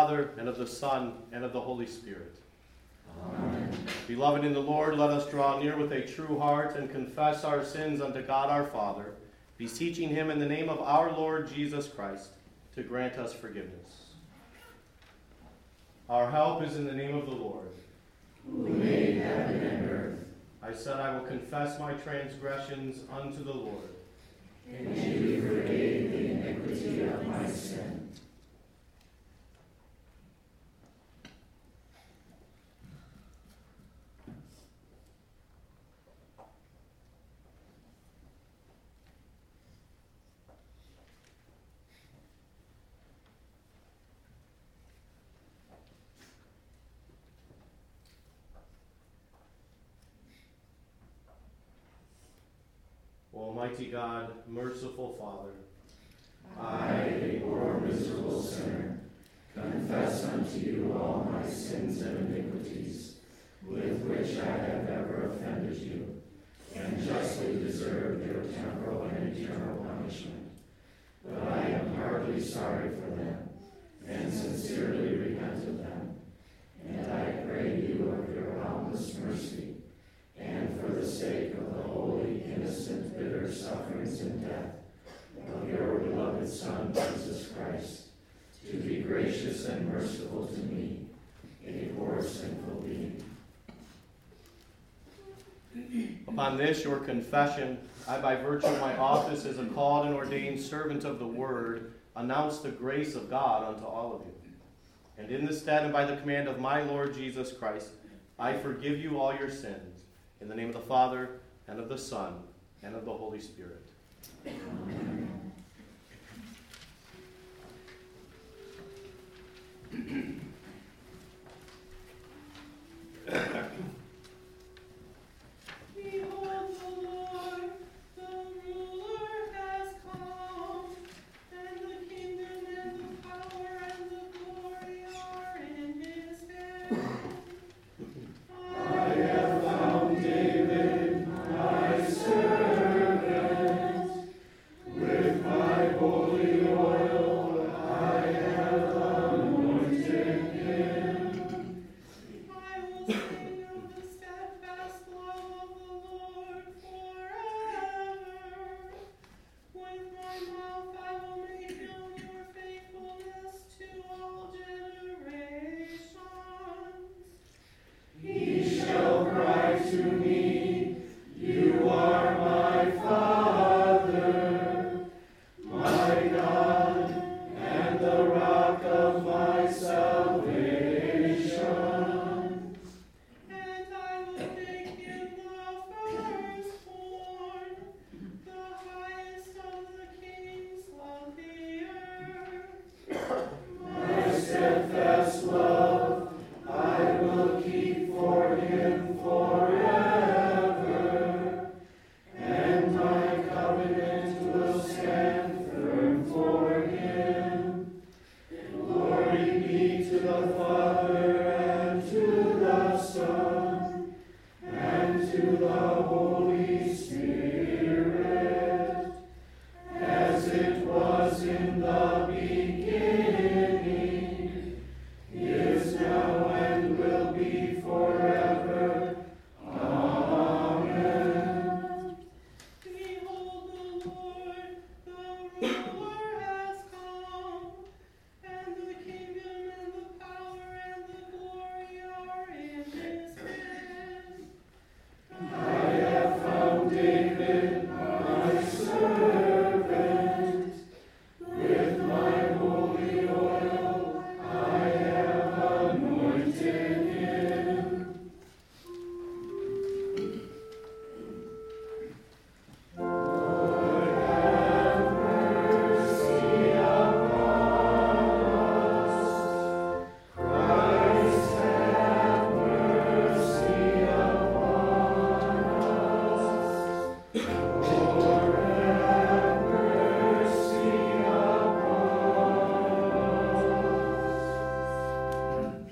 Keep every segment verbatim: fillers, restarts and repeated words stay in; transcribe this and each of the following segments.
Father, and of the Son, and of the Holy Spirit. Amen. Beloved in the Lord, let us draw near with a true heart and confess our sins unto God our Father, beseeching him in the name of our Lord Jesus Christ to grant us forgiveness. Our help is in the name of the Lord, who made heaven and earth. I said, I will confess my transgressions unto the Lord. And you forgave the iniquity of my sin. Almighty God, merciful Father, I, a poor miserable sinner, confess unto you all my sins and iniquities, with which I have ever offended you, and justly deserve your temporal and eternal punishment. But I am heartily sorry for them, and sincerely repent of them, and I pray you of your boundless mercy, and for the sake of the holy, innocent, bitter sufferings and death of your beloved Son, Jesus Christ, to be gracious and merciful to me, a poor sinful being. Upon this, your confession, I, by virtue of my office as a called and ordained servant of the Word, announce the grace of God unto all of you. And in the stead and by the command of my Lord Jesus Christ, I forgive you all your sins, in the name of the Father, and of the Son, and of the Holy Spirit. Amen. Behold the Lord, the ruler has come, and the kingdom and the power and the glory are in his hand. I have found David, my servant, with my holy oil I have anointed him. I will sing of the steadfast love of the Lord forever. With my mouth I will make known your faithfulness to all generations. He shall cry to me, you are my Father, my God, and the rock of my salvation. And I will make him the firstborn, the highest of the kings of the earth. My steadfast love I will keep for him forever, and my covenant will stand firm for him. Glory be to the Father, and to the Son, and to the Holy Spirit, as it was in the beginning, is now, and will be forever. Amen. Behold the Lord, the ruler has come, and the kingdom and the power and the glory are in his hand. I have found David, my servant, with my holy oil I have anointed him. Lord, have mercy upon us. Christ, have mercy upon us. Lord, have mercy upon us.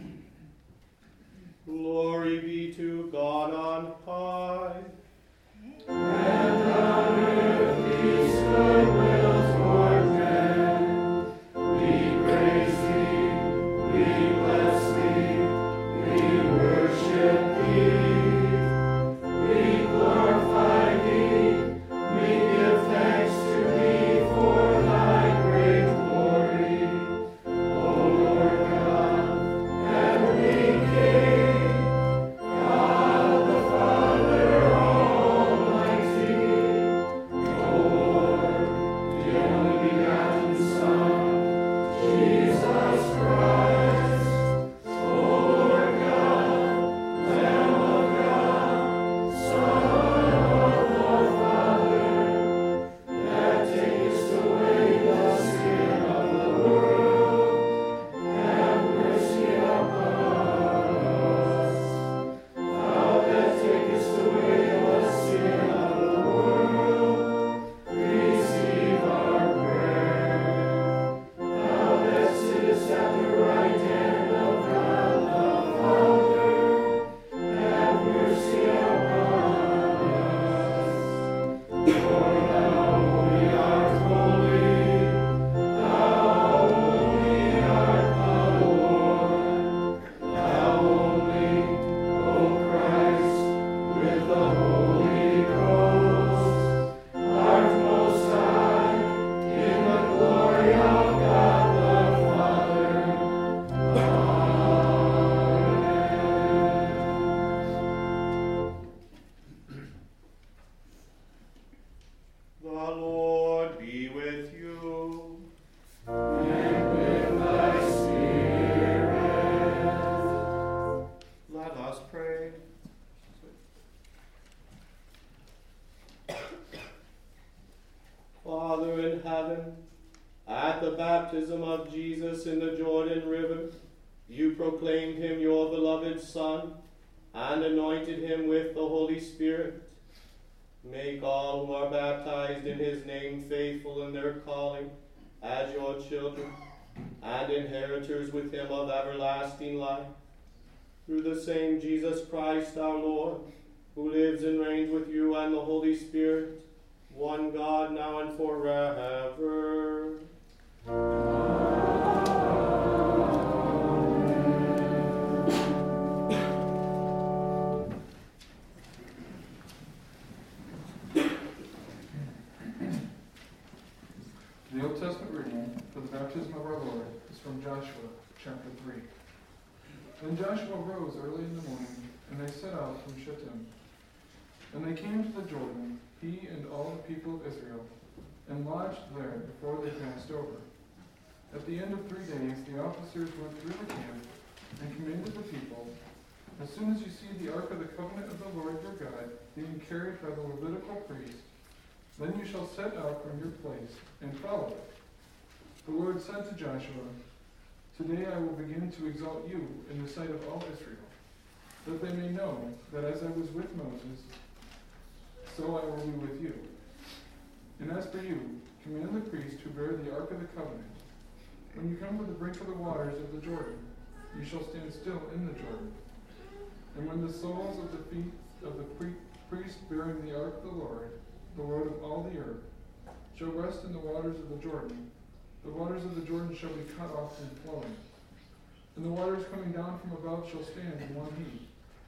Glory be to God on high. And on earth peace, goodwill toward men. We praise thee, we the baptism of Jesus in the Jordan River, you proclaimed him your beloved Son, and anointed him with the Holy Spirit. Make all who are baptized in his name faithful in their calling as your children, and inheritors with him of everlasting life. Through the same Jesus Christ our Lord, who lives and reigns with you and the Holy Spirit, one God, now and forever. The Old Testament reading for the baptism of our Lord is from Joshua chapter three. Then Joshua rose early in the morning, and they set out from Shittim. And they came to the Jordan, he and all the people of Israel, and lodged there before they passed over. At the end of three days the officers went through the camp and commanded the people, as soon as you see the ark of the covenant of the Lord your God being carried by the Levitical priest, then you shall set out from your place and follow it. The Lord said to Joshua, Today I will begin to exalt you in the sight of all Israel, that they may know that as I was with Moses, so I will be with you. And as for you, command the priest who bear the ark of the covenant, when you come to the brink of the waters of the Jordan, you shall stand still in the Jordan. And when the soles of the feet of the pri- priest bearing the ark of the Lord, the Lord of all the earth, shall rest in the waters of the Jordan, the waters of the Jordan shall be cut off from flowing, and the waters coming down from above shall stand in one heap.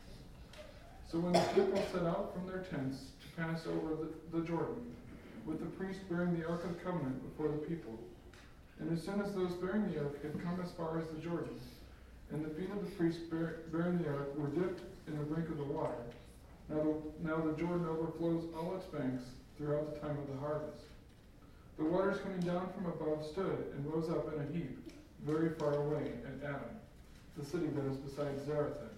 So when the people set out from their tents to pass over the, the Jordan, with the priest bearing the ark of the covenant before the people, and as soon as those bearing the ark had come as far as the Jordan, and the feet of the priest bear, bearing the ark were dipped in the brink of the water, now the, now the Jordan overflows all its banks throughout the time of the harvest. The waters coming down from above stood and rose up in a heap very far away at Adam, the city that is beside Zarethan.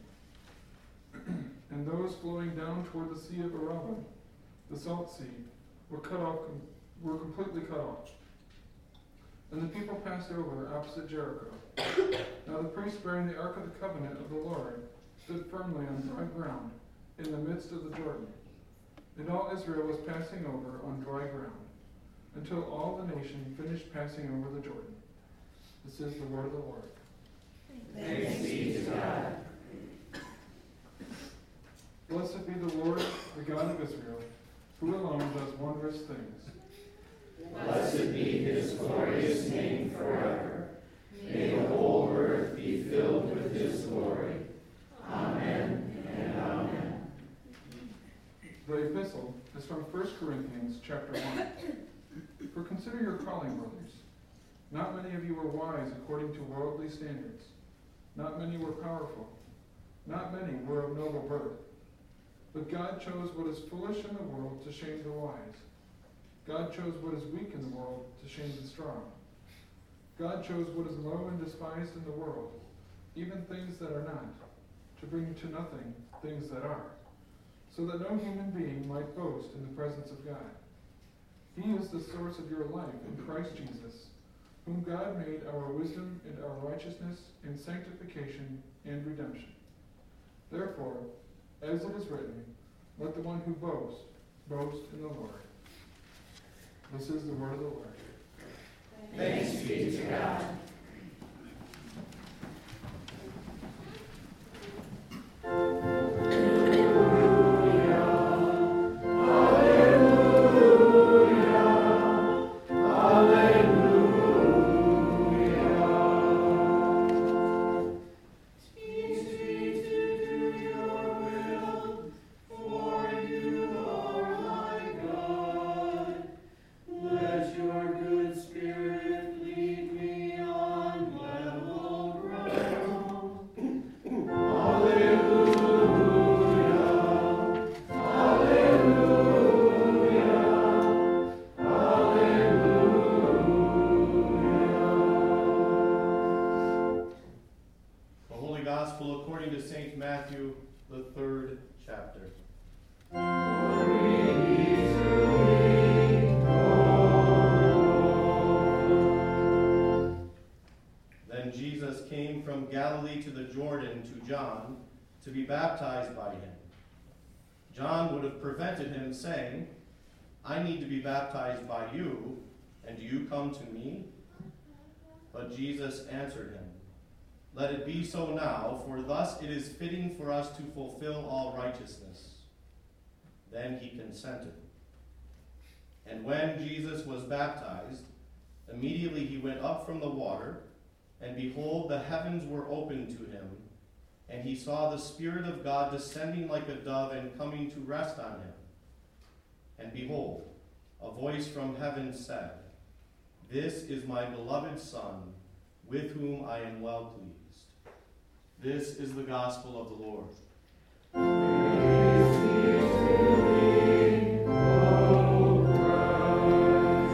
And those flowing down toward the sea of Arabah, the salt sea, were cut off, were completely cut off. And the people passed over opposite Jericho. Now the priest bearing the ark of the covenant of the Lord stood firmly on dry ground in the midst of the Jordan. And all Israel was passing over on dry ground, until all the nation finished passing over the Jordan. This is the word of the Lord. Thanks be to God. Blessed be the Lord, the God of Israel, who alone does wondrous things. Blessed be his glorious name forever. May the whole earth be filled with his glory. Amen and amen. The epistle is from First Corinthians chapter one. For consider your calling, brothers. Not many of you were wise according to worldly standards. Not many were powerful. Not many were of noble birth. But God chose what is foolish in the world to shame the wise. God chose what is weak in the world to shame the strong. God chose what is low and despised in the world, even things that are not, to bring to nothing things that are, so that no human being might boast in the presence of God. He is the source of your life in Christ Jesus, whom God made our wisdom and our righteousness and sanctification and redemption. Therefore, as it is written, let the one who boasts, boast in the Lord. This is the word of the Lord. Thanks be to God. Let your good spirit lead me on. Jordan to John to be baptized by him. John would have prevented him, saying, I need to be baptized by you, and do you come to me? But Jesus answered him, Let it be so now, for thus it is fitting for us to fulfill all righteousness. Then he consented. And when Jesus was baptized, immediately he went up from the water, and behold, the heavens were opened to him, and he saw the Spirit of God descending like a dove and coming to rest on him. And behold, a voice from heaven said, This is my beloved Son, with whom I am well pleased. This is the gospel of the Lord. Praise be to thee, O Christ.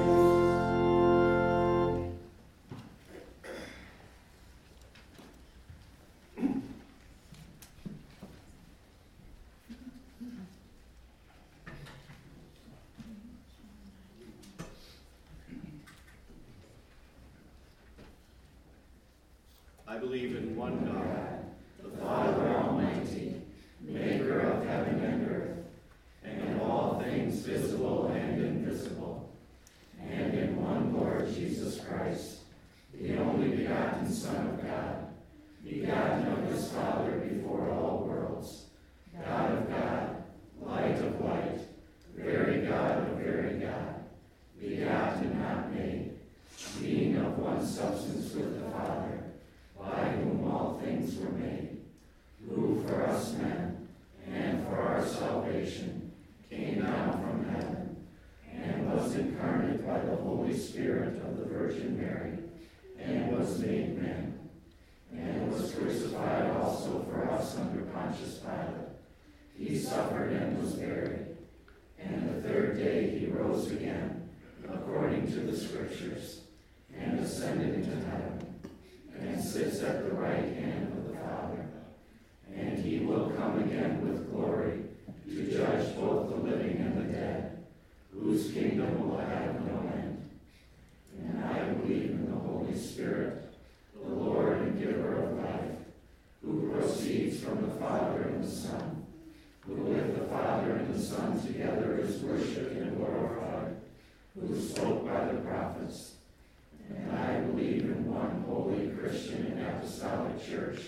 I believe in one God, the Father Almighty, maker of heaven and earth, and in all things visible and invisible, and in one Lord Jesus Christ, the only begotten Son of God, begotten of his Father before all worlds, God of God, light of light, very God of very God, begotten, not made, being of one substance with the Father, by whom all things were made, who for us men, and for our salvation, came down from heaven, and was incarnate by the Holy Spirit of the Virgin Mary, and was made man, and was crucified also for us under Pontius Pilate. He suffered and was buried, and the third day he rose again, according to the Scriptures, and ascended into heaven, and sits at the right hand of the Father. And he will come again with glory to judge both the living and the dead, whose kingdom will have no end. And I believe in the Holy Spirit, the Lord and giver of life, who proceeds from the Father and the Son, who with the Father and the Son together is worshipped and glorified, who spoke by the prophets. And I believe in one holy Christian and apostolic church.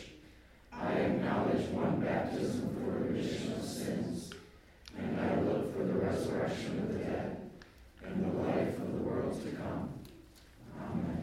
I acknowledge one baptism for the remission of sins, and I look for the resurrection of the dead and the life of the world to come. Amen.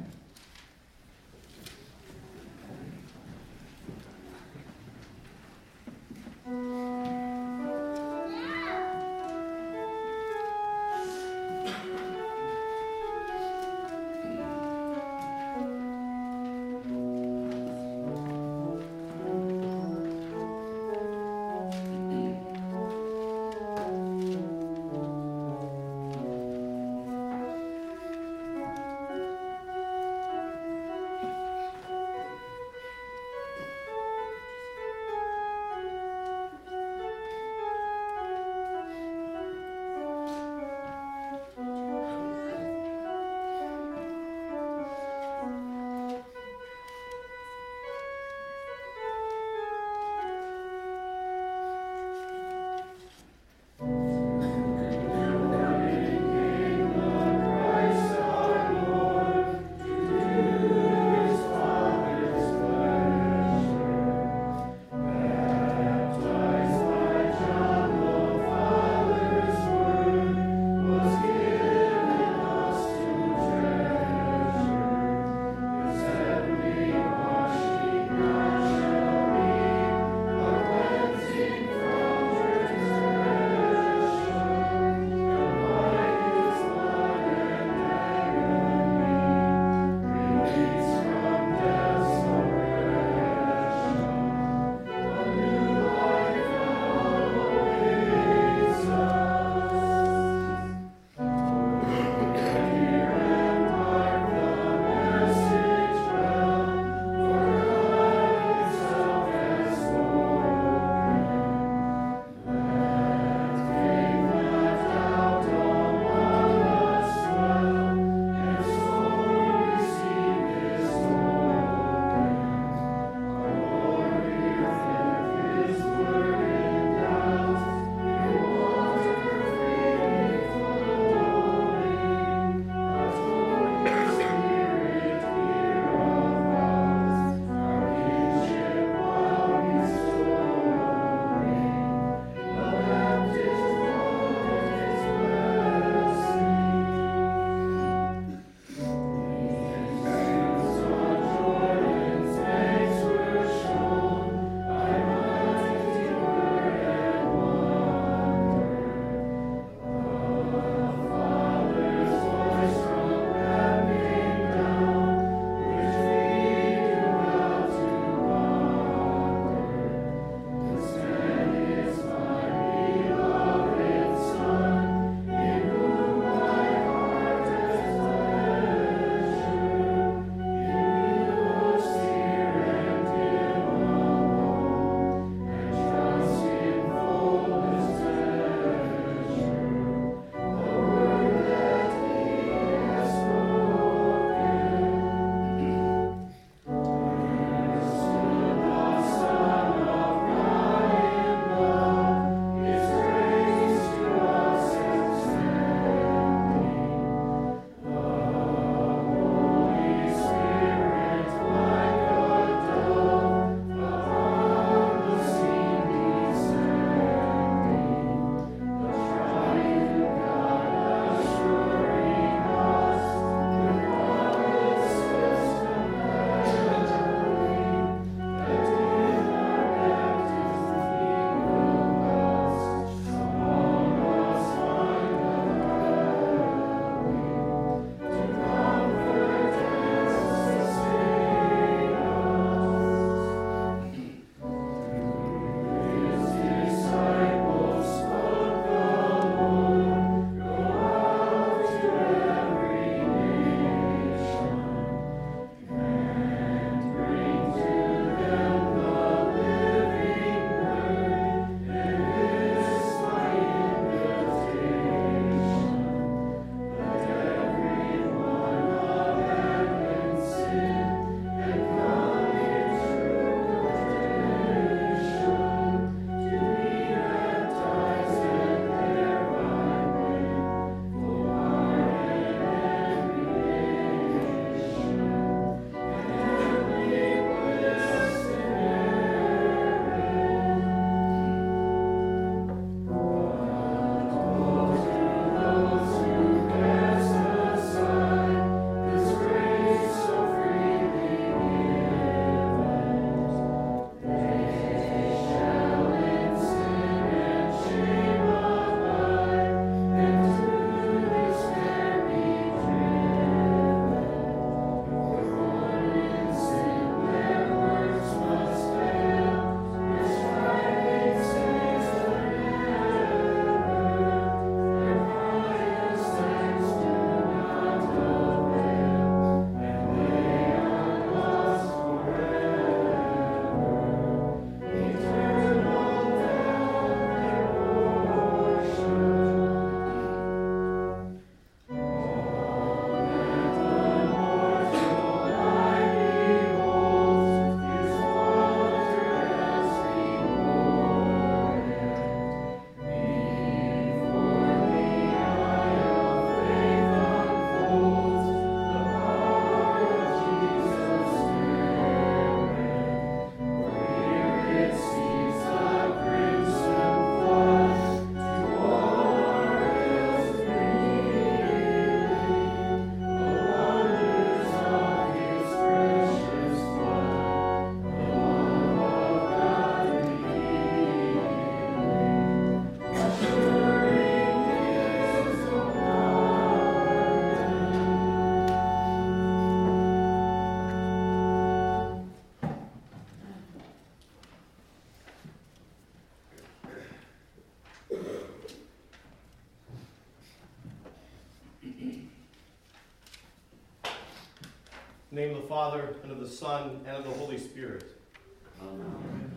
In the name of the Father, and of the Son, and of the Holy Spirit. Amen.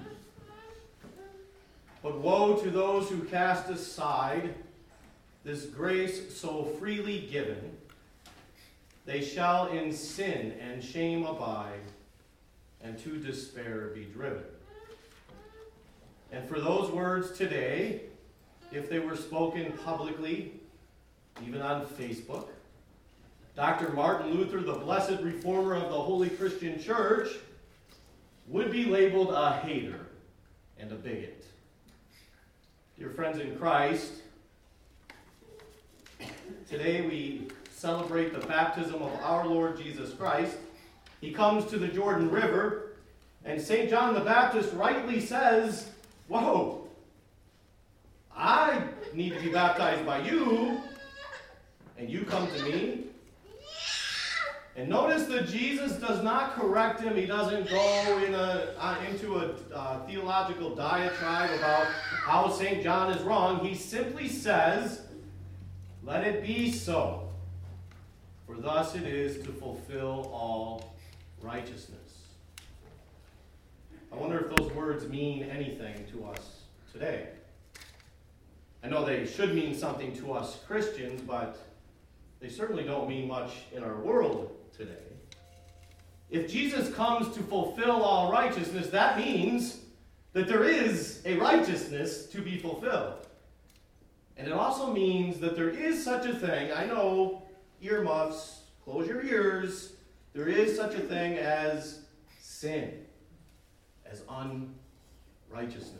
But woe to those who cast aside this grace so freely given. They shall in sin and shame abide, and to despair be driven. And for those words today, if they were spoken publicly, even on Facebook, Doctor Martin Luther, the blessed reformer of the Holy Christian Church, would be labeled a hater and a bigot. Dear friends in Christ, today we celebrate the baptism of our Lord Jesus Christ. He comes to the Jordan River, and Saint John the Baptist rightly says, "Whoa, I need to be baptized by you, and you come to me." And notice that Jesus does not correct him. He doesn't go in a, uh, into a uh, theological diatribe about how Saint John is wrong. He simply says, "Let it be so, for thus it is to fulfill all righteousness." I wonder if those words mean anything to us today. I know they should mean something to us Christians, but they certainly don't mean much in our world today. If Jesus comes to fulfill all righteousness, that means that there is a righteousness to be fulfilled. And it also means that there is such a thing, I know, earmuffs, close your ears, there is such a thing as sin, as unrighteousness.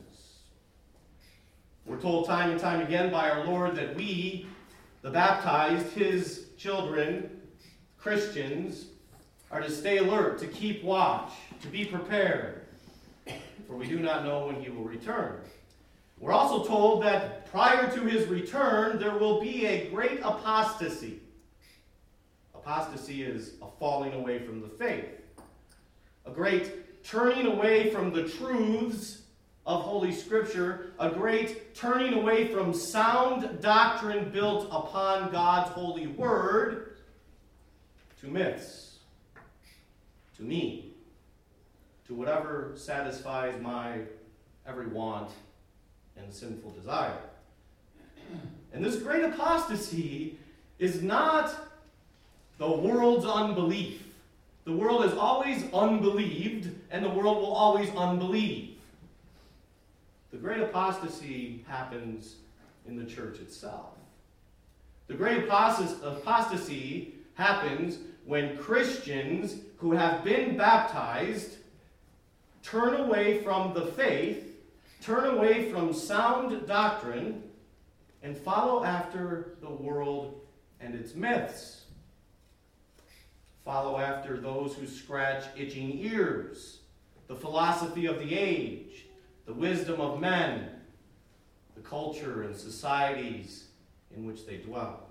We're told time and time again by our Lord that we, the baptized, his children, Christians, are to stay alert, to keep watch, to be prepared, for we do not know when he will return. We're also told that prior to his return, there will be a great apostasy. Apostasy is a falling away from the faith, a great turning away from the truths of Holy Scripture, a great turning away from sound doctrine built upon God's holy word, to myths, to me, to whatever satisfies my every want and sinful desire. And this great apostasy is not the world's unbelief. The world has always unbelieved, and the world will always unbelieve. The great apostasy happens in the church itself. The great apostasy happens when Christians who have been baptized turn away from the faith, turn away from sound doctrine, and follow after the world and its myths. Follow after those who scratch itching ears, the philosophy of the age, the wisdom of men, the culture and societies in which they dwell.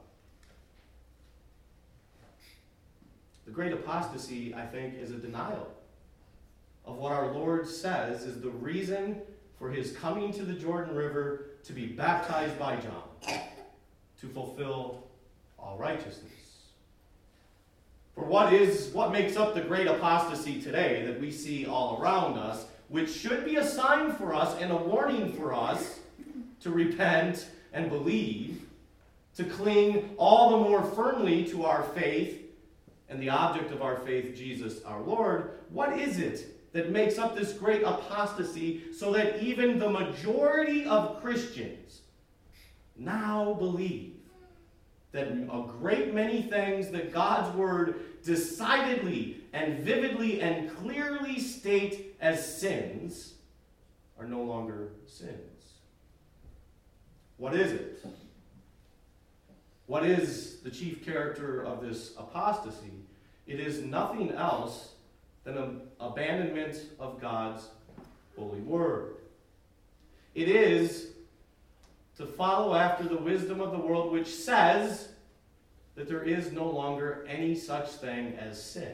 The great apostasy, I think, is a denial of what our Lord says is the reason for his coming to the Jordan River to be baptized by John, to fulfill all righteousness. For what is, what makes up the great apostasy today that we see all around us, which should be a sign for us and a warning for us to repent and believe, to cling all the more firmly to our faith and the object of our faith, Jesus our Lord? What is it that makes up this great apostasy so that even the majority of Christians now believe that a great many things that God's Word decidedly and vividly and clearly state as sins are no longer sins? What is it? What is the chief character of this apostasy? It is nothing else than an abandonment of God's holy word. It is to follow after the wisdom of the world, which says that there is no longer any such thing as sin.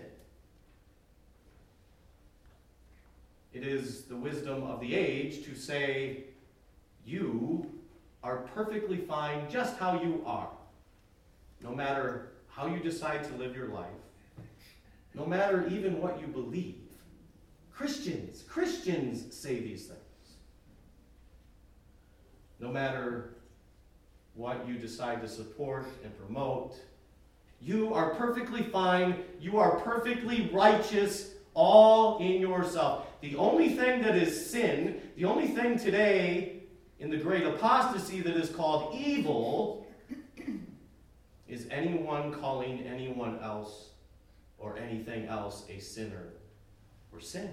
It is the wisdom of the age to say, you are perfectly fine just how you are. No matter how you decide to live your life, no matter even what you believe. Christians, Christians say these things. No matter what you decide to support and promote, you are perfectly fine, you are perfectly righteous, all in yourself. The only thing that is sin, the only thing today in the great apostasy that is called evil, is anyone calling anyone else or anything else a sinner or sin.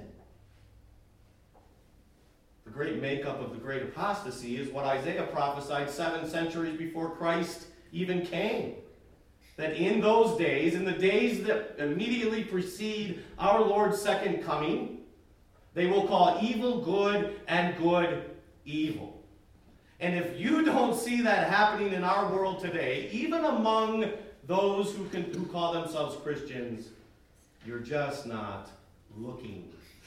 The great makeup of the great apostasy is what Isaiah prophesied seven centuries before Christ even came. That in those days, in the days that immediately precede our Lord's second coming, they will call evil good and good evil. And if you don't see that happening in our world today, even among those who can who call themselves Christians, you're just not looking.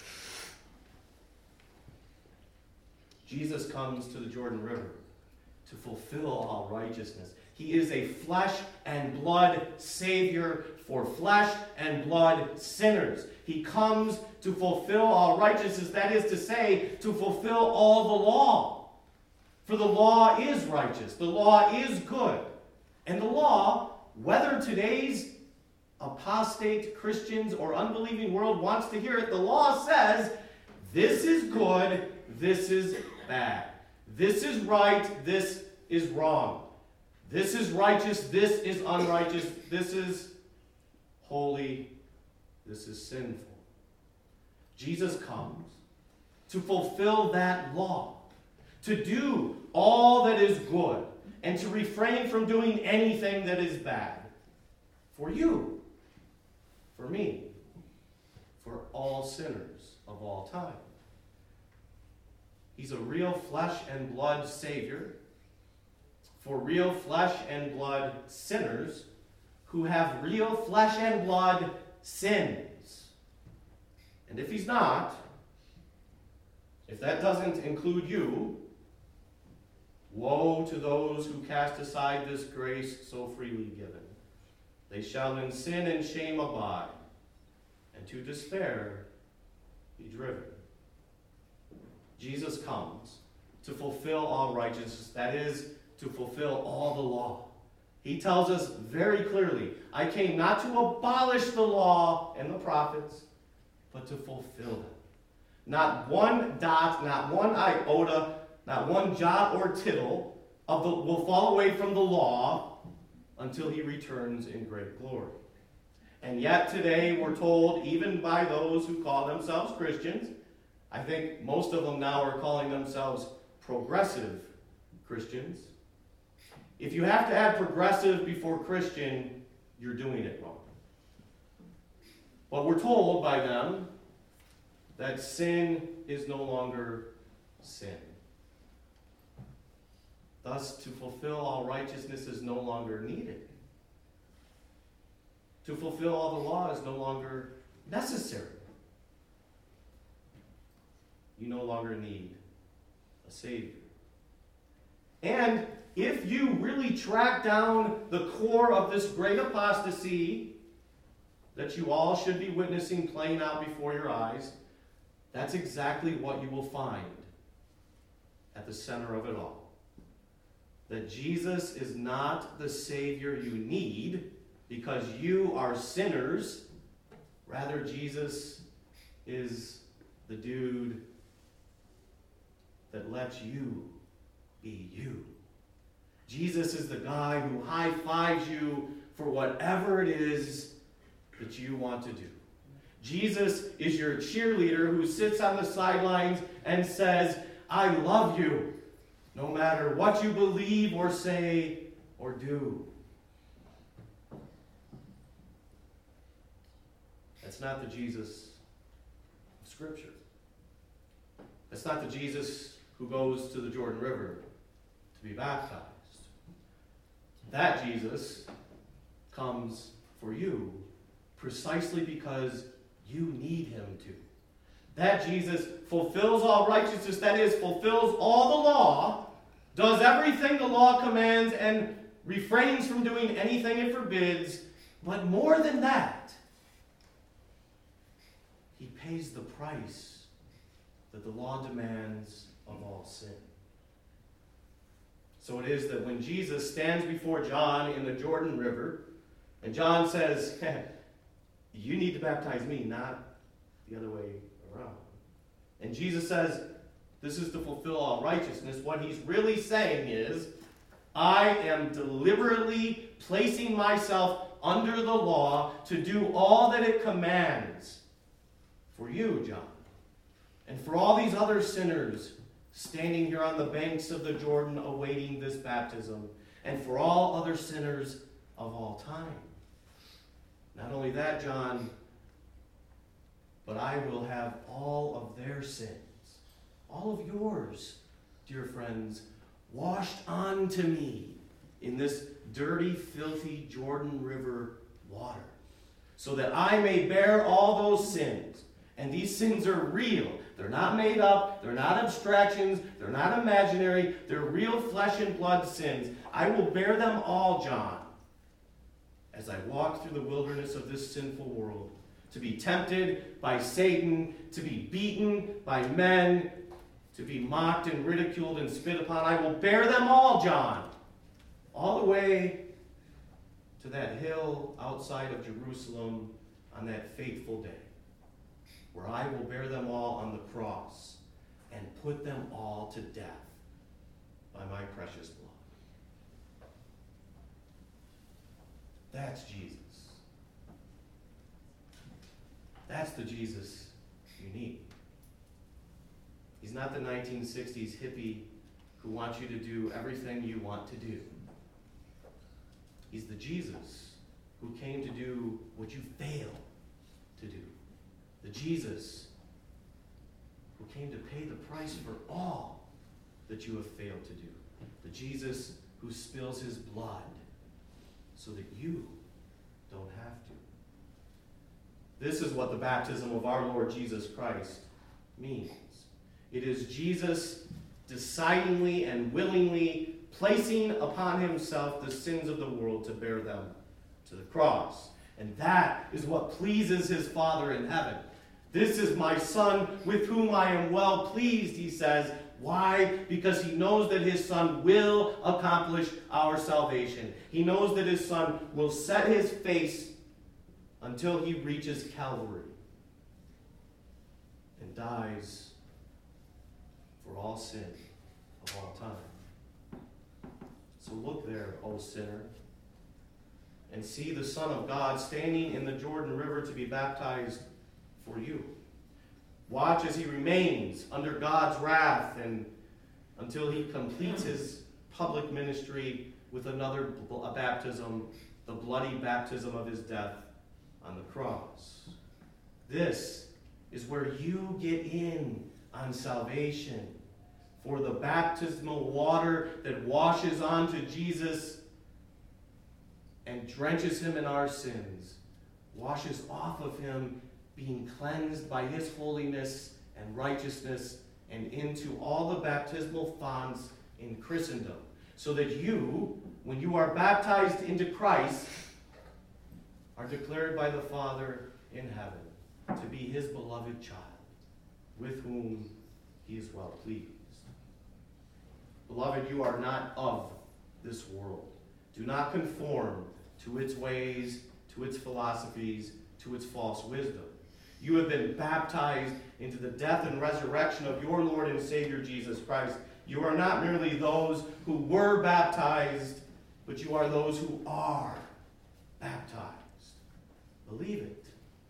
Jesus comes to the Jordan River to fulfill all righteousness. He is a flesh and blood Savior for flesh and blood sinners. He comes to fulfill all righteousness, that is to say, to fulfill all the law. For the law is righteous, the law is good. And the law, whether today's apostate Christians or unbelieving world wants to hear it, the law says, this is good, this is bad. This is right, this is wrong. This is righteous, this is unrighteous, this is holy, this is sinful. Jesus comes to fulfill that law, to do all that is good, and to refrain from doing anything that is bad. For you, for me, for all sinners of all time. He's a real flesh and blood Savior for real flesh and blood sinners who have real flesh and blood sins. And if he's not, if that doesn't include you, woe to those who cast aside this grace so freely given. They shall in sin and shame abide, and to despair be driven. Jesus comes to fulfill all righteousness, that is, to fulfill all the law. He tells us very clearly, I came not to abolish the law and the prophets, but to fulfill them. Not one dot, not one iota, not one jot or tittle of the, will fall away from the law until he returns in great glory. And yet today we're told, even by those who call themselves Christians, I think most of them now are calling themselves progressive Christians. If you have to add progressive before Christian, you're doing it wrong. But we're told by them that sin is no longer sin. Thus, to fulfill all righteousness is no longer needed. To fulfill all the law is no longer necessary. You no longer need a Savior. And if you really track down the core of this great apostasy that you all should be witnessing playing out before your eyes, that's exactly what you will find at the center of it all. That Jesus is not the Savior you need because you are sinners. Rather, Jesus is the dude that lets you be you. Jesus is the guy who high-fives you for whatever it is that you want to do. Jesus is your cheerleader who sits on the sidelines and says, I love you, no matter what you believe or say or do. That's not the Jesus of Scripture. That's not the Jesus who goes to the Jordan River to be baptized. That Jesus comes for you precisely because you need him to. That Jesus fulfills all righteousness, that is, fulfills all the law, does everything the law commands, and refrains from doing anything it forbids. But more than that, pays the price that the law demands of all sin. So it is that when Jesus stands before John in the Jordan River, and John says, you need to baptize me, not the other way around. And Jesus says, this is to fulfill all righteousness. What he's really saying is, I am deliberately placing myself under the law to do all that it commands for you, John, and for all these other sinners standing here on the banks of the Jordan awaiting this baptism, and for all other sinners of all time. Not only that, John, but I will have all of their sins, all of yours, dear friends, washed onto me in this dirty, filthy Jordan River water, so that I may bear all those sins. And these sins are real. They're not made up. They're not abstractions. They're not imaginary. They're real flesh and blood sins. I will bear them all, John, as I walk through the wilderness of this sinful world, to be tempted by Satan, to be beaten by men, to be mocked and ridiculed and spit upon. I will bear them all, John, all the way to that hill outside of Jerusalem on that fateful day, where I will bear them all on the cross and put them all to death by my precious blood. That's Jesus. That's the Jesus you need. He's not the nineteen sixties hippie who wants you to do everything you want to do. He's the Jesus who came to do what you fail to do. The Jesus who came to pay the price for all that you have failed to do. The Jesus who spills his blood so that you don't have to. This is what the baptism of our Lord Jesus Christ means. It is Jesus decidingly and willingly placing upon himself the sins of the world to bear them to the cross. And that is what pleases his Father in heaven. This is my Son with whom I am well pleased, he says. Why? Because he knows that his Son will accomplish our salvation. He knows that his Son will set his face until he reaches Calvary and dies for all sin of all time. So look there, O sinner, and see the Son of God standing in the Jordan River to be baptized for you. Watch as he remains under God's wrath and until he completes his public ministry with another baptism, the bloody baptism of his death on the cross. This is where you get in on salvation. For the baptismal water that washes onto Jesus and drenches him in our sins, washes off of him, being cleansed by his holiness and righteousness, and into all the baptismal fonts in Christendom. So that you, when you are baptized into Christ, are declared by the Father in heaven to be his beloved child, with whom he is well pleased. Beloved, you are not of this world. Do not conform to its ways, to its philosophies, to its false wisdom. You have been baptized into the death and resurrection of your Lord and Savior Jesus Christ. You are not merely those who were baptized, but you are those who are baptized. Believe it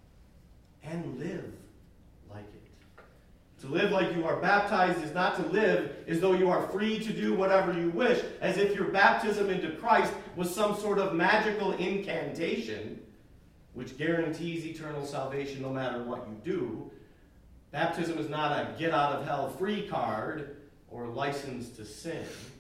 and live like it. To live like you are baptized is not to live as though you are free to do whatever you wish, as if your baptism into Christ was some sort of magical incantation which guarantees eternal salvation no matter what you do. Baptism is not a get-out-of-hell-free card or license to sin.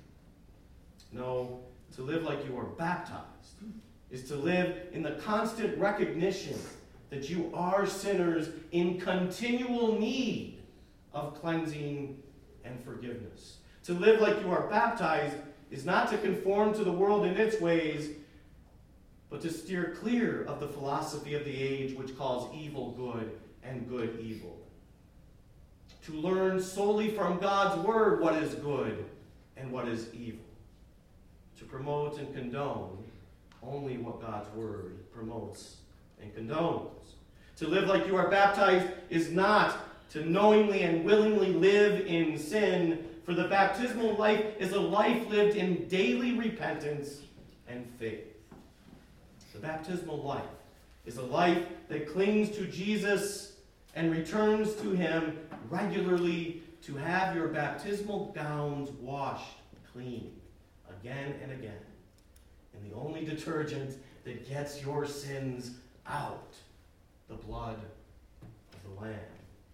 No, to live like you are baptized is to live in the constant recognition that you are sinners in continual need of cleansing and forgiveness. To live like you are baptized is not to conform to the world in its ways, but to steer clear of the philosophy of the age which calls evil good and good evil. To learn solely from God's word what is good and what is evil. To promote and condone only what God's word promotes and condones. To live like you are baptized is not to knowingly and willingly live in sin, for the baptismal life is a life lived in daily repentance and faith. The baptismal life is a life that clings to Jesus and returns to him regularly, to have your baptismal gowns washed clean again and again. And the only detergent that gets your sins out, the blood of the Lamb.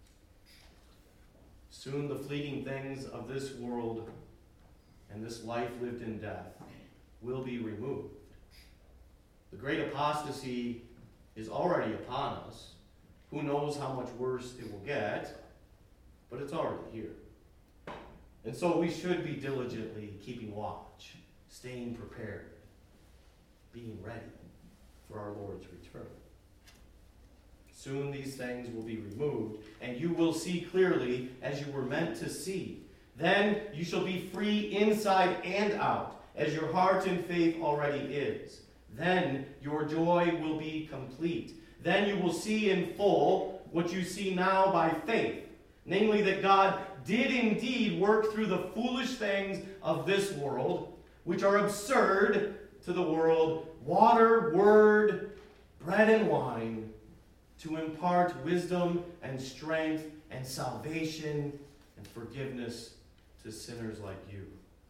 Soon the fleeting things of this world and this life lived in death will be removed. The great apostasy is already upon us. Who knows how much worse it will get, but it's already here. And so we should be diligently keeping watch, staying prepared, being ready for our Lord's return. Soon these things will be removed, and you will see clearly as you were meant to see. Then you shall be free inside and out, as your heart in faith already is. Then your joy will be complete. Then you will see in full what you see now by faith, namely that God did indeed work through the foolish things of this world, which are absurd to the world, water, word, bread and wine, to impart wisdom and strength and salvation and forgiveness to sinners like you.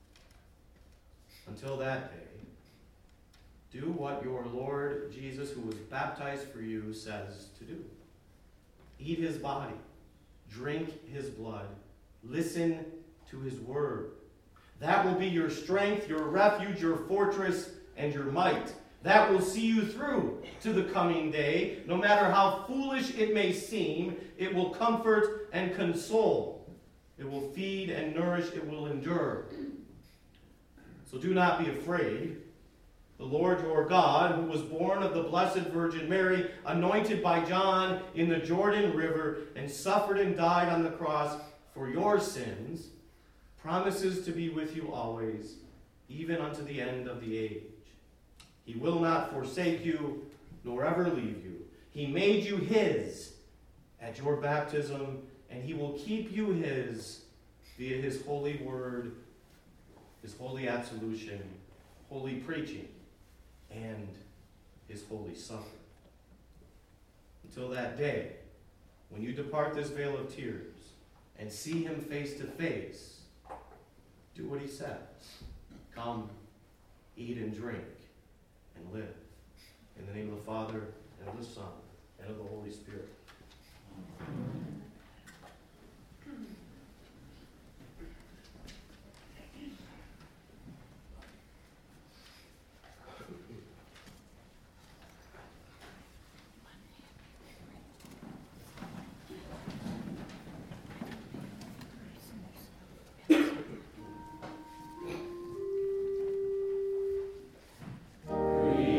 Until that day, do what your Lord Jesus, who was baptized for you, says to do. Eat his body, drink his blood, listen to his word. That will be your strength, your refuge, your fortress, and your might. That will see you through to the coming day. No matter how foolish it may seem, it will comfort and console. It will feed and nourish. It will endure. So do not be afraid. The Lord your God, who was born of the Blessed Virgin Mary, anointed by John in the Jordan River, and suffered and died on the cross for your sins, promises to be with you always, even unto the end of the age. He will not forsake you, nor ever leave you. He made you his at your baptism, and he will keep you his via his holy word, his holy absolution, holy preaching, and his holy supper. Until that day, when you depart this vale of tears and see him face to face, do what he says. Come, eat and drink, and live. In the name of the Father, and of the Son, and of the Holy Spirit. Amen.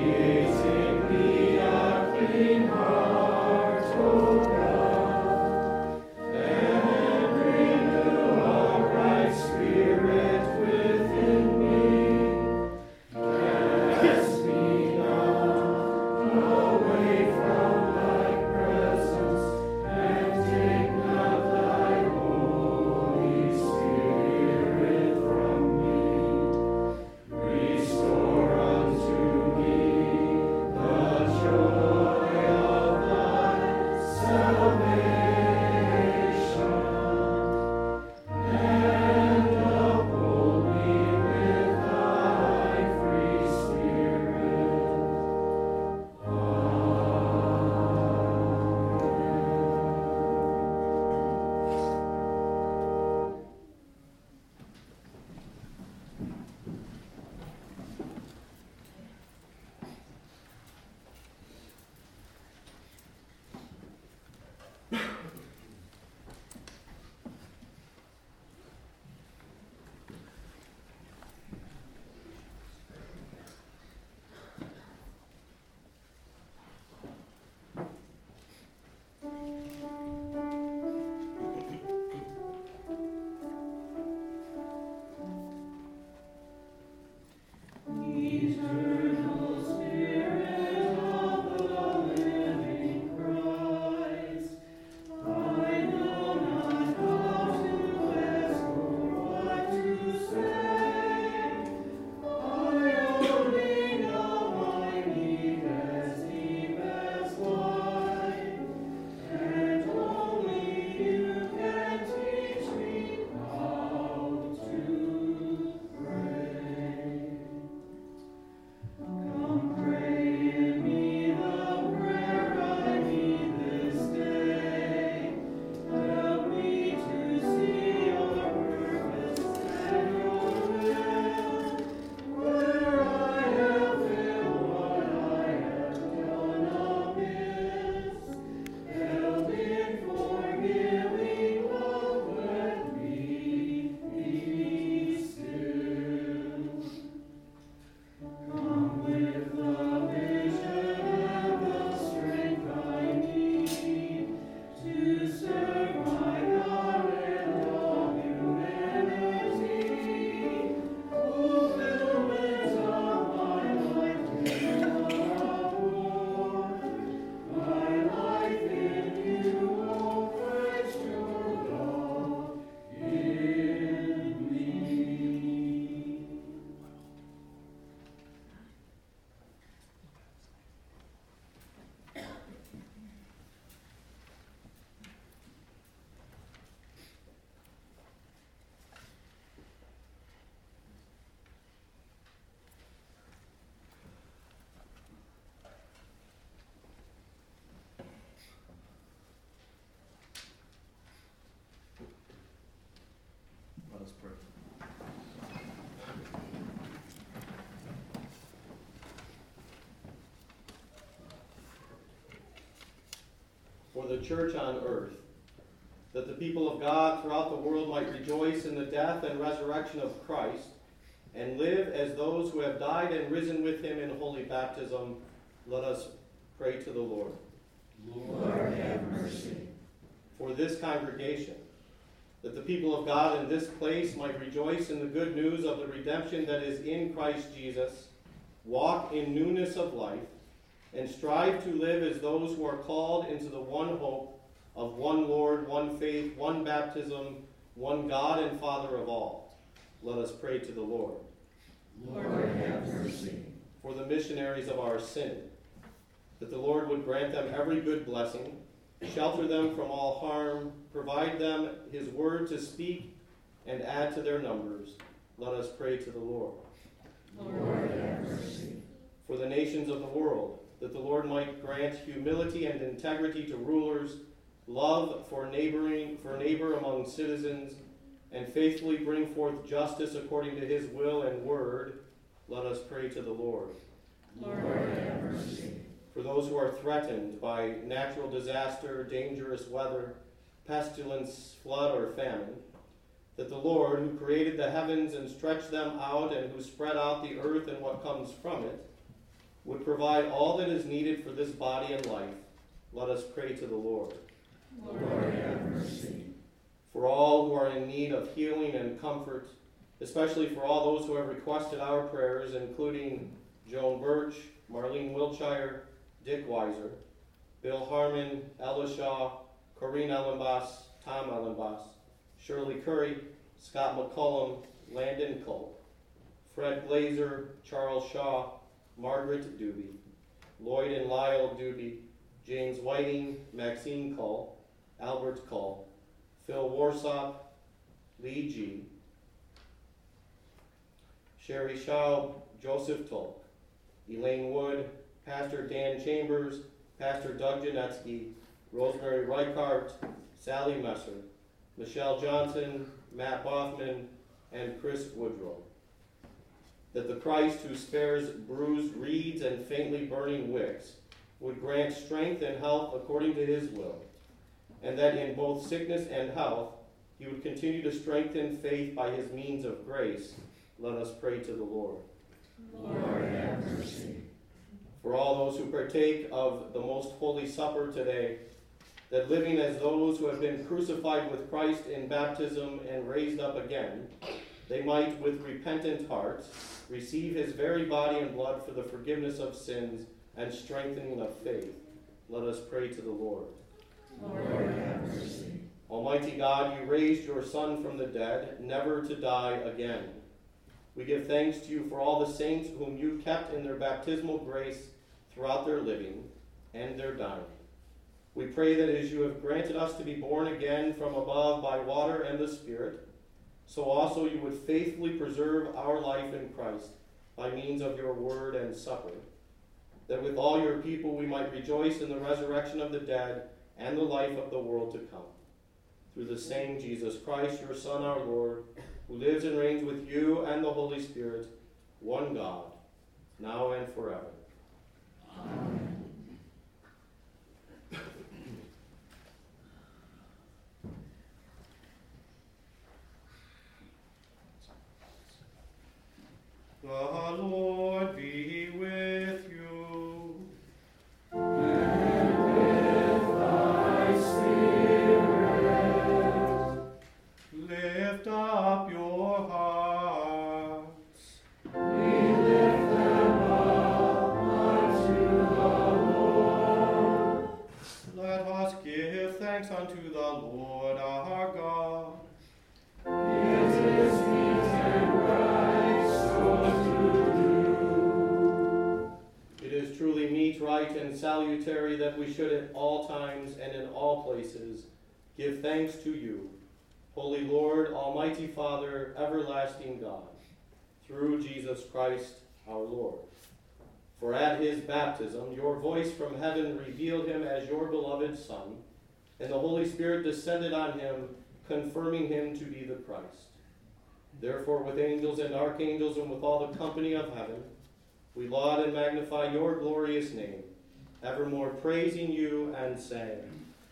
Create in me a clean heart, O God. the church on earth, that the people of God throughout the world might rejoice in the death and resurrection of Christ, and live as those who have died and risen with him in holy baptism. Let us pray to the Lord. Lord, have mercy. For this congregation, that the people of God in this place might rejoice in the good news of the redemption that is in Christ Jesus, walk in newness of life, and strive to live as those who are called into the one hope of one Lord, one faith, one baptism, one God and Father of all. Let us pray to the Lord. Lord, have mercy. For the missionaries of our sin, that the Lord would grant them every good blessing, shelter them from all harm, provide them his word to speak, and add to their numbers. Let us pray to the Lord. Lord, have mercy. For the nations of the world, that the Lord might grant humility and integrity to rulers, love for neighboring for neighbor among citizens, and faithfully bring forth justice according to his will and word. Let us pray to the Lord. Lord, have mercy. For those who are threatened by natural disaster, dangerous weather, pestilence, flood, or famine, that the Lord, who created the heavens and stretched them out and who spread out the earth and what comes from it, would provide all that is needed for this body and life. Let us pray to the Lord. Lord, have mercy. For all who are in need of healing and comfort, especially for all those who have requested our prayers, including Joan Birch, Marlene Wiltshire, Dick Weiser, Bill Harmon, Ella Shaw, Corinne Ellenbass, Tom Ellenbass, Shirley Curry, Scott McCullum, Landon Culp, Fred Glazer, Charles Shaw, Margaret Doobie, Lloyd and Lyle Doobie, James Whiting, Maxine Cull, Albert Cull, Phil Warsop, Lee G, Sherry Shaw, Joseph Tolk, Elaine Wood, Pastor Dan Chambers, Pastor Doug Janetsky, Rosemary Reichart, Sally Messer, Michelle Johnson, Matt Boffman, and Chris Woodrow. That the Christ who spares bruised reeds and faintly burning wicks would grant strength and health according to his will, and that in both sickness and health he would continue to strengthen faith by his means of grace. Let us pray to the Lord. Lord, have mercy. For all those who partake of the most holy supper today, that living as those who have been crucified with Christ in baptism and raised up again, they might with repentant hearts receive his very body and blood for the forgiveness of sins and strengthening of faith. Let us pray to the Lord. Lord, have mercy. Almighty God, you raised your Son from the dead, never to die again. We give thanks to you for all the saints whom you kept in their baptismal grace throughout their living and their dying. We pray that as you have granted us to be born again from above by water and the Spirit, so also you would faithfully preserve our life in Christ by means of your word and supper, that with all your people we might rejoice in the resurrection of the dead and the life of the world to come. Through the same Jesus Christ, your Son, our Lord, who lives and reigns with you and the Holy Spirit, one God, now and forever. Amen. The Lord be with you. And with thy spirit. Lift up your hearts. We lift them up unto the Lord. Let us give thanks unto the Lord our God. It is meet and right so to do. It is truly meet, right, and salutary that we should at all times and in all places give thanks to you, Holy Lord, Almighty Father, everlasting God, through Jesus Christ our Lord. For at his baptism your voice from heaven revealed him as your beloved Son, and the Holy Spirit descended on him, confirming him to be the Christ. Therefore, with angels and archangels and with all the company of heaven, we laud and magnify your glorious name, evermore praising you and saying,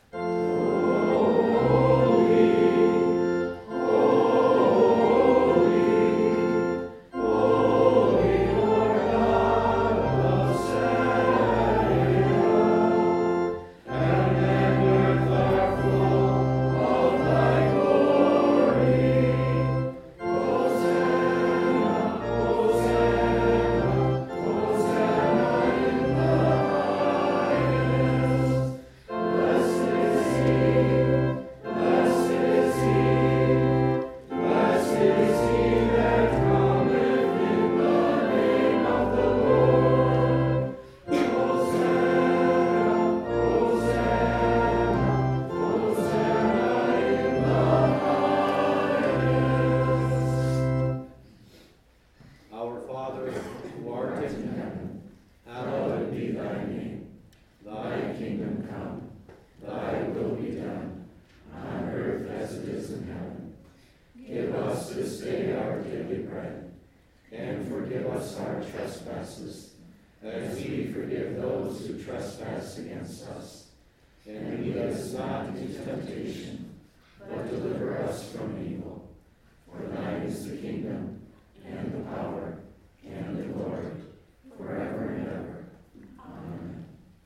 Our Father, who art in heaven, hallowed be thy name. Thy kingdom come, thy will be done, on earth as it is in heaven. Give us this day our daily bread, and forgive us our trespasses, as we forgive those who trespass against us. And lead us not into temptation, but deliver us from evil. For thine is the kingdom, and the power, and the glory, forever and ever. Amen.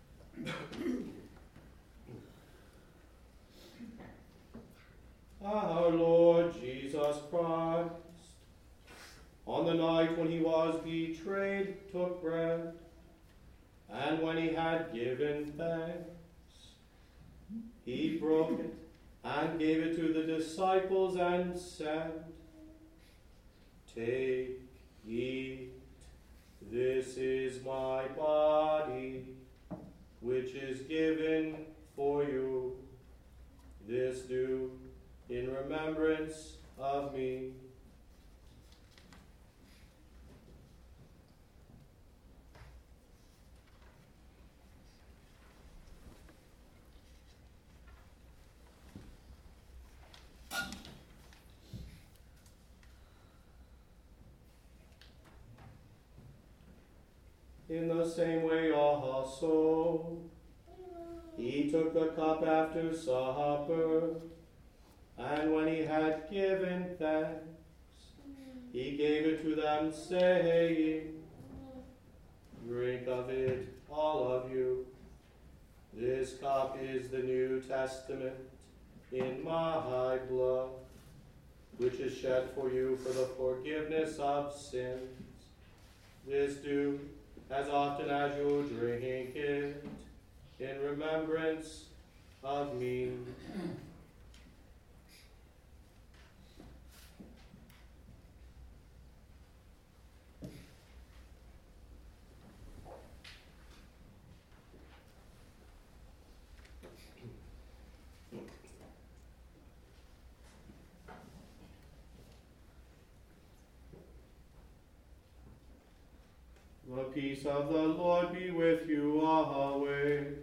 Our Lord Jesus Christ, on the night when he was betrayed, took bread, and when he had given thanks, he broke it and gave it to the disciples and said, "Take, eat, this is my body, which is given for you. This do in remembrance of me." In the same way also, he took the cup after supper, and when he had given thanks, he gave it to them, saying, "Drink of it, all of you. This cup is the New Testament in my blood, which is shed for you for the forgiveness of sins. This do as often as you drink it, in remembrance of me." The peace of the Lord be with you always.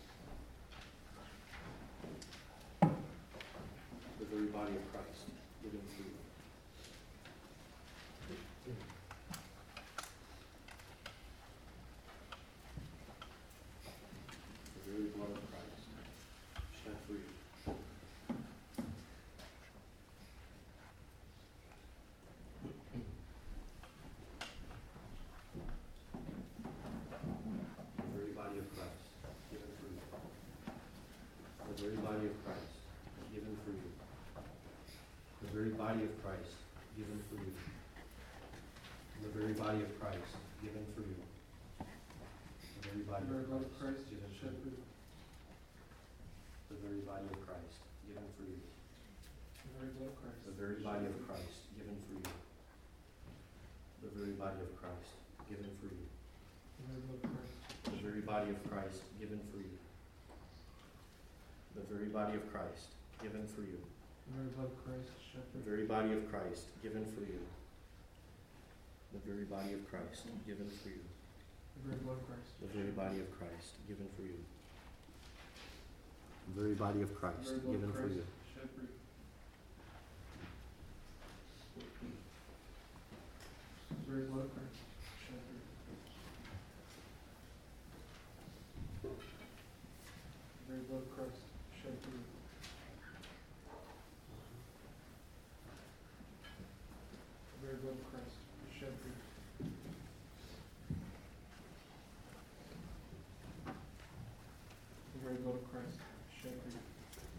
The very body of Christ, the given for you. The very blood of Christ shed for you. The very body of Christ given for you. The very body of Christ given for you. The very body of Christ given for you. The very body of Christ given for you. The very body The very of blood of Christ Christ given for shed for you. you. The very body of Christ given for you. The very blood of Christ. The very body of Christ given for you. The very body of Christ given for you. The very blood of Christ. The very body of Christ given for you. The very body of Christ given for you. The very blood of Christ shed for The you. very body of Christ given for you. The very body of Christ given for you. The very blood of Christ. The very body of Christ given for you. The very body of Christ The very blood given of for Christ you. shed for you. The very blood of Christ shed for you. The very blood of Christ shed for you. The very blood of Christ shed for you. The very blood of Christ shed for you.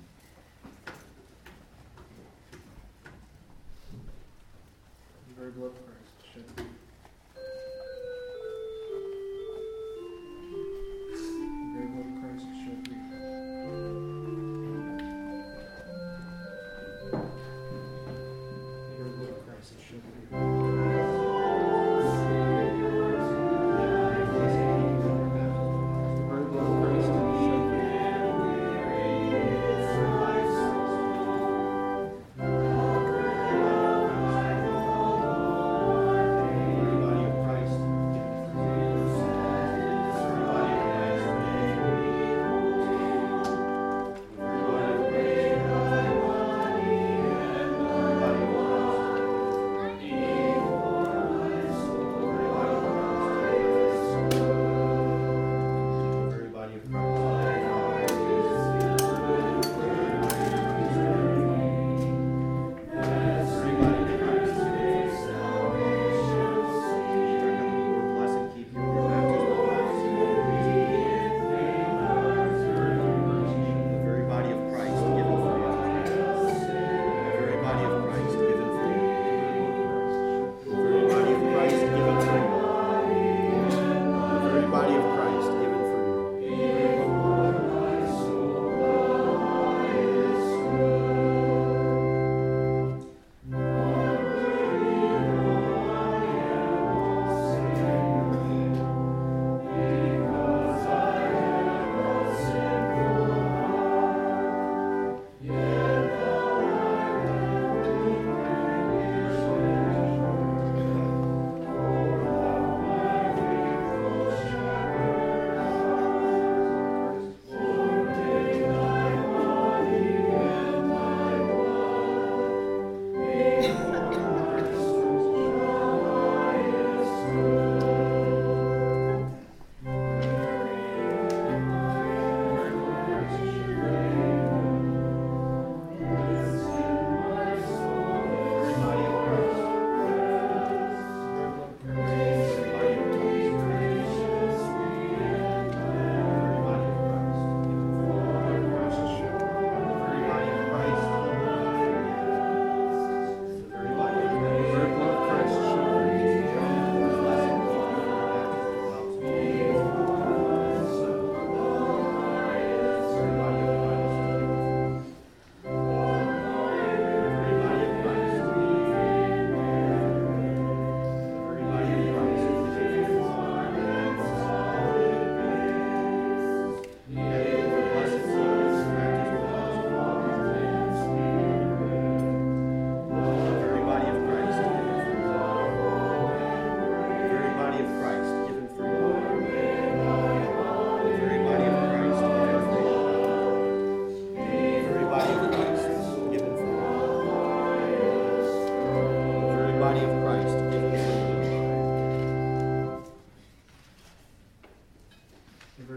The very blood of Christ shed for you. The very blood of Christ shed for you. The very blood of Christ shed for you. The very blood of Christ shed for you. The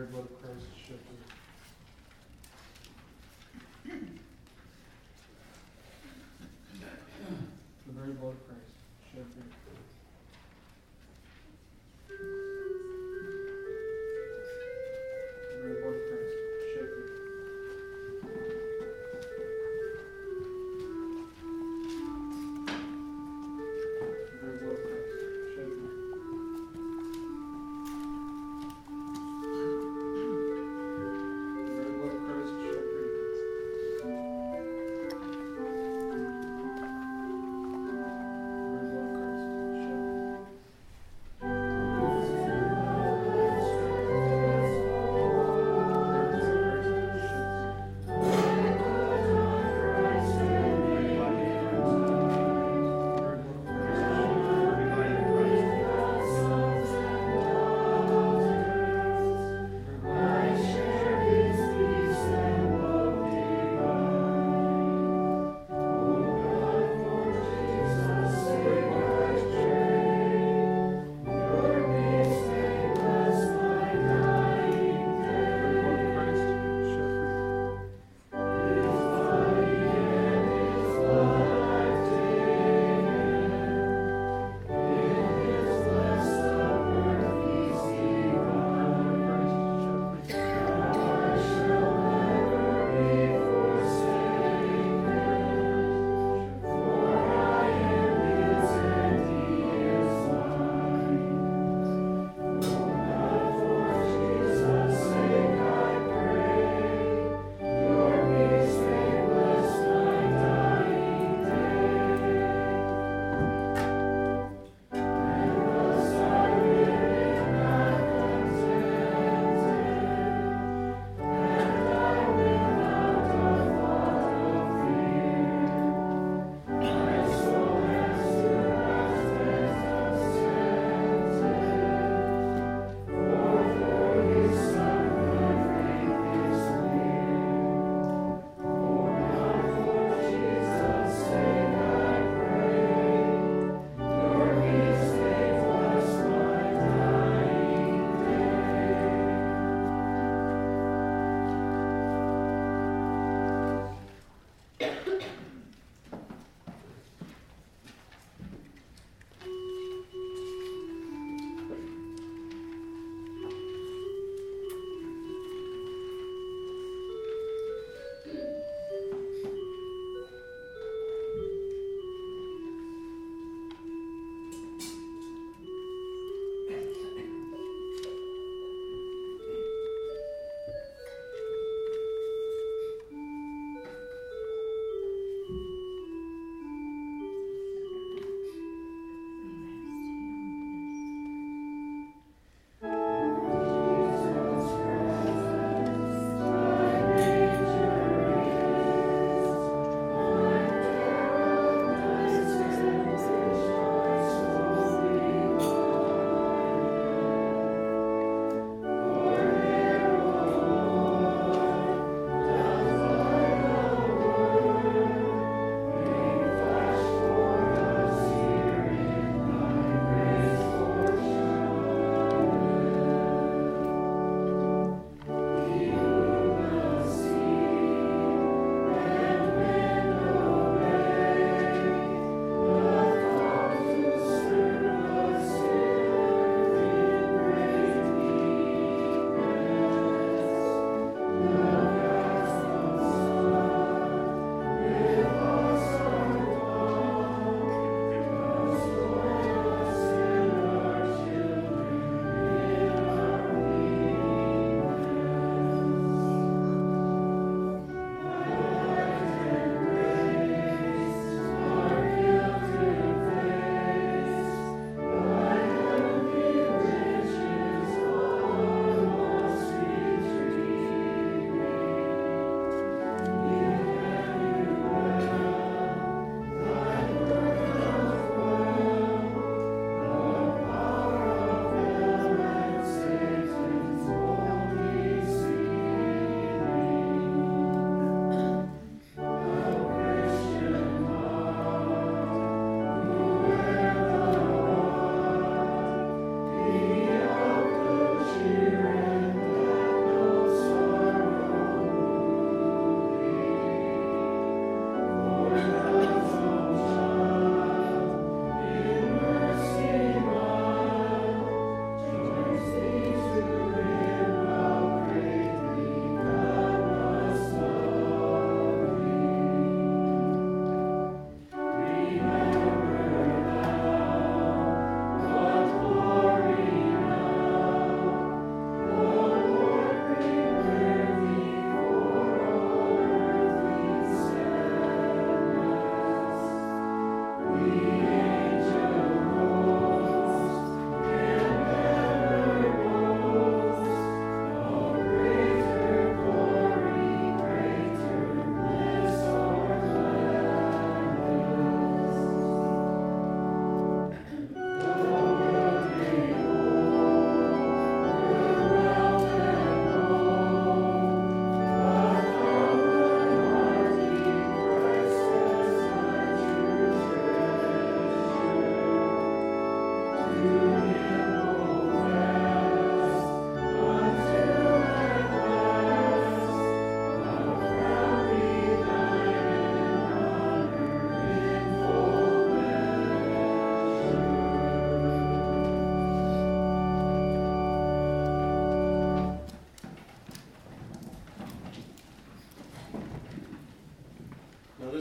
very blood of Christ shed for you. The very blood of Christ shed for you. The very blood of Christ shed for you. The very blood of Christ shed for you. The very blood of Christ shed for you. The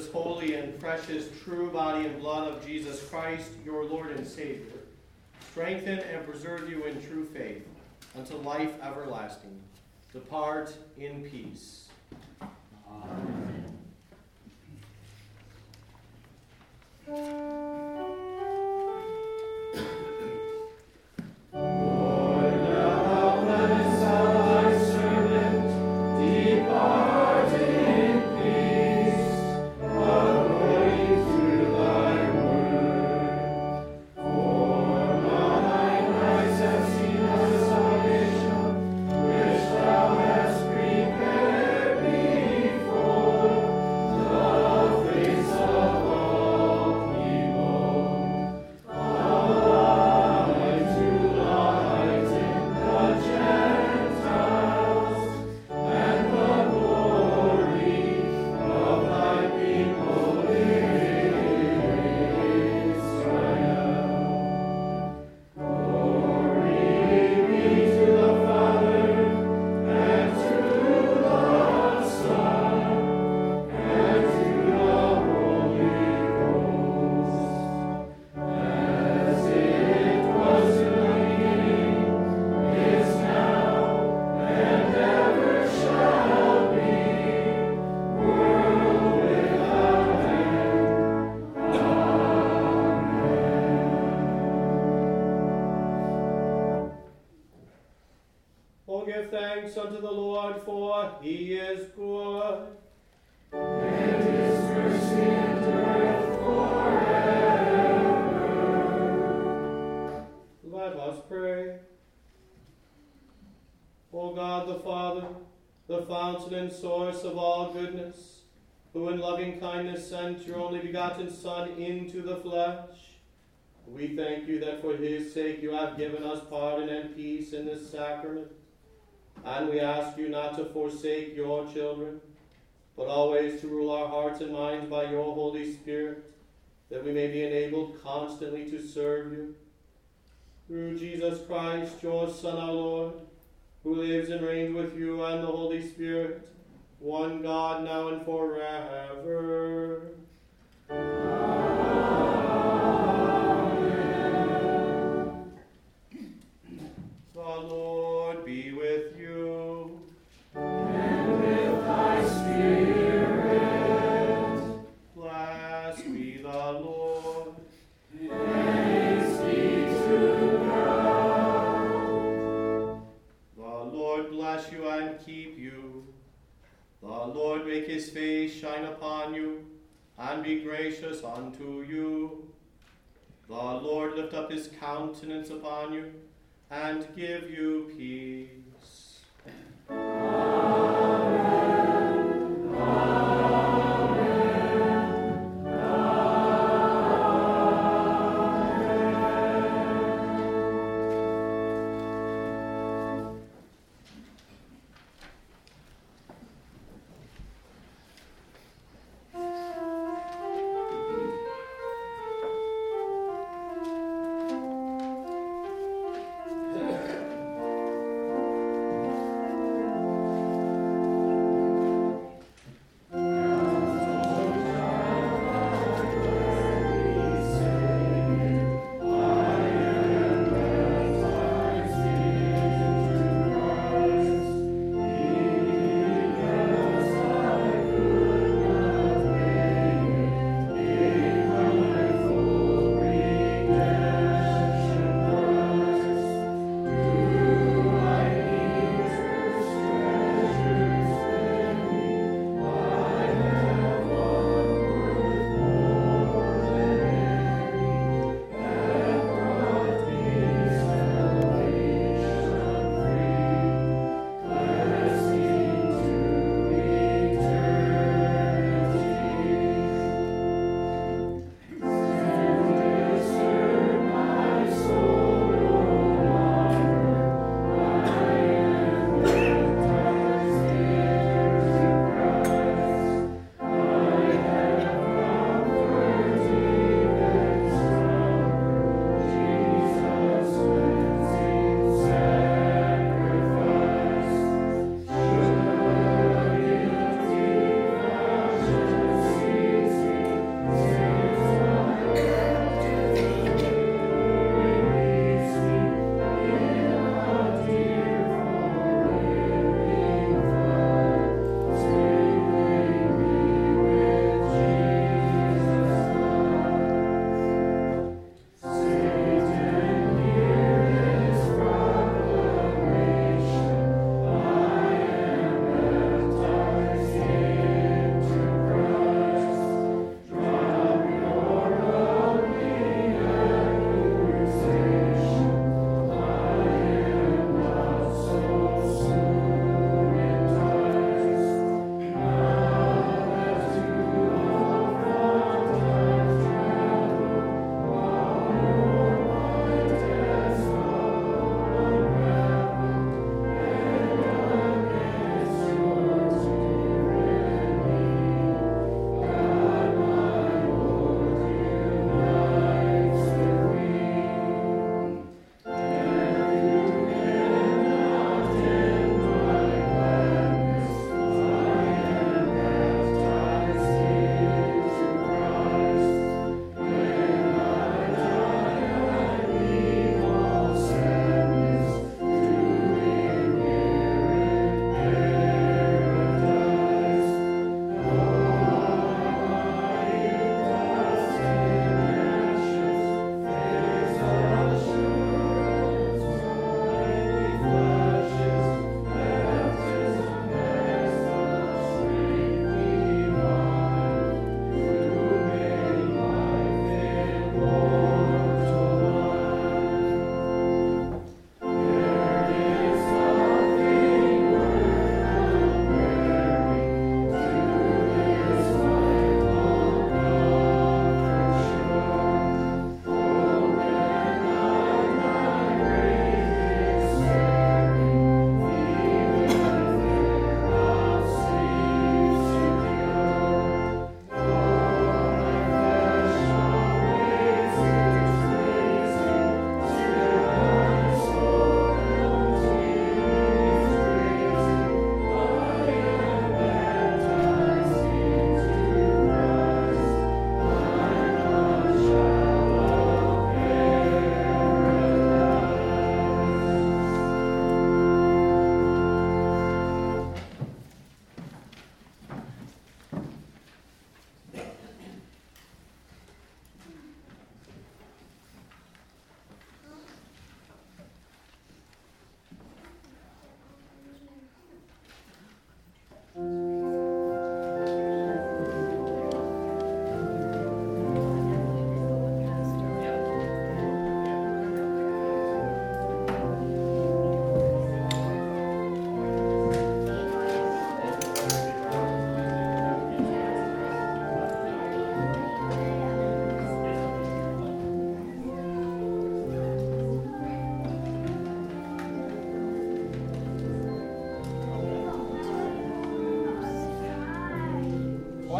this holy and precious true body and blood of Jesus Christ, your Lord and Savior, strengthen and preserve you in true faith unto life everlasting. Depart in peace. Amen. Oh, give thanks unto the Lord, for he is good. And his mercy endureth forever. Let us pray. O God the Father, the fountain and source of all goodness, who in loving kindness sent your only begotten Son into the flesh, we thank you that for his sake you have given us pardon and peace in this sacrament. And we ask you not to forsake your children, but always to rule our hearts and minds by your Holy Spirit, that we may be enabled constantly to serve you. Through Jesus Christ, your Son, our Lord, who lives and reigns with you and the Holy Spirit, one God, now and forever. Amen. The Lord be with you. And with thy spirit. Blessed be the Lord. Thanks be to God. The Lord bless you and keep you. The Lord make his face shine upon you and be gracious unto you. The Lord lift up his countenance upon you and give you peace. Amen. Amen. Amen.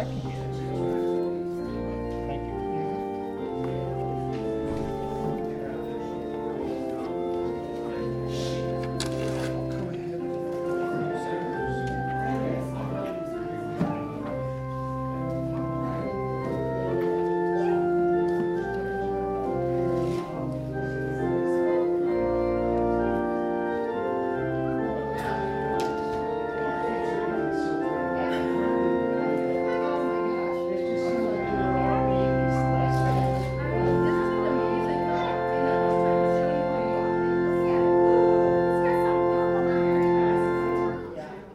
back again.